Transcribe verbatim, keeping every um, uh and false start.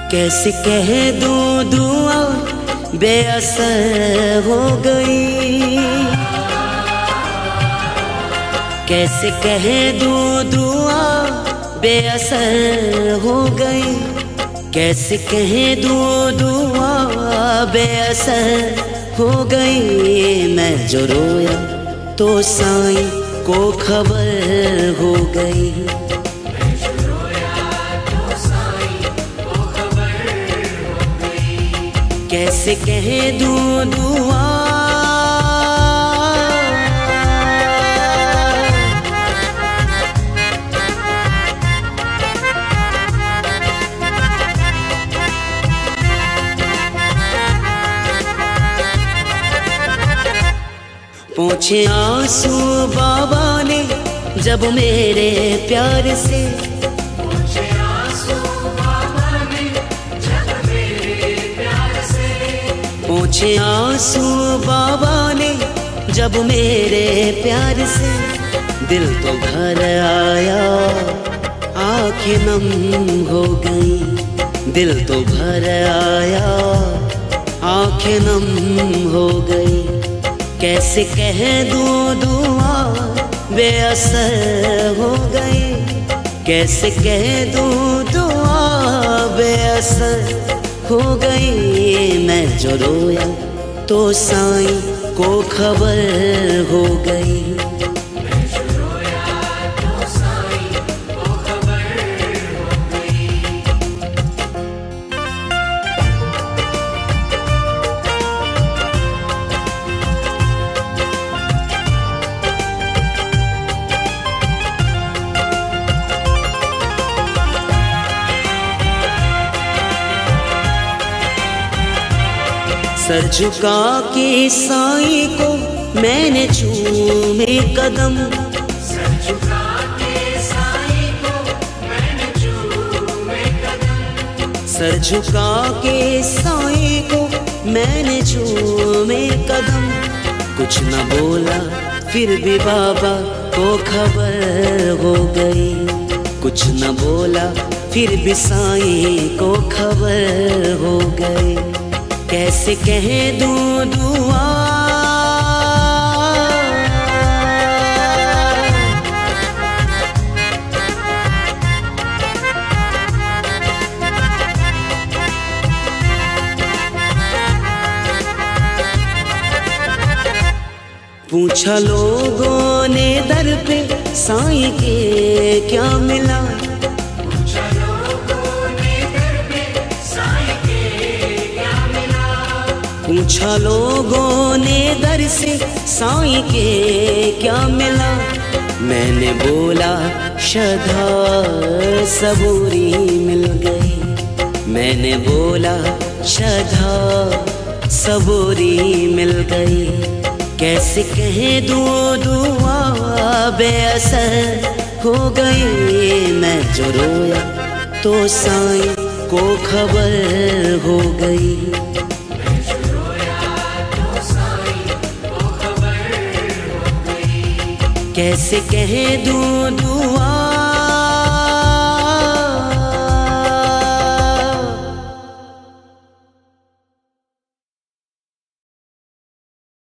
कैसे कह दूं दुआ बेअसर हो गई, कैसे कह दूं दुआ बेअसर हो गई, कैसे कह दूं दुआ बेअसर हो गई। मैं जो रोया तो साईं को खबर हो गई, मैं जो रोया तो साईं को खबर हो गई। कैसे कह दूं दुआ पूछे आंसू बाबा ने जब मेरे प्यार से, पूछे आंसू बाबा ने जब मेरे प्यार से, पूछे आंसू बाबा ने जब मेरे प्यार से। दिल तो भर आया आँखें नम हो गई, दिल तो भर आया आँखें नम हो गई। कैसे कह दूं दुआ बेअसर हो गई, कैसे कह दूं दुआ बेअसर हो गई। मैं जो रोया तो साईं को खबर हो गई, मैं जो रोया तो साईं को खबर हो गई। सर झुका के साईं को मैंने चूमे कदम, सर झुका के साईं को मैंने चूमे कदम, सर झुका के साईं को मैंने चूमे कदम। कुछ न बोला फिर भी बाबा को खबर हो गई, कुछ न बोला फिर भी साईं को खबर हो गई। कैसे कह दूं दुआ पूछा लोगों ने दर पे साईं के क्या मिला, पूछा लोगों ने दर पे साईं के क्या मिला, पूछा लोगों ने दर से साईं के क्या मिला। मैंने बोला श्रद्धा सबूरी मिल गई, मैंने बोला श्रद्धा सबूरी मिल गई। कैसे कह दूं दुआ बेअसर हो गई, मैं जो रोया तो साईं को खबर हो गई, मैं जो रोया तो साईं को खबर हो गई। कैसे कह दूं दुआ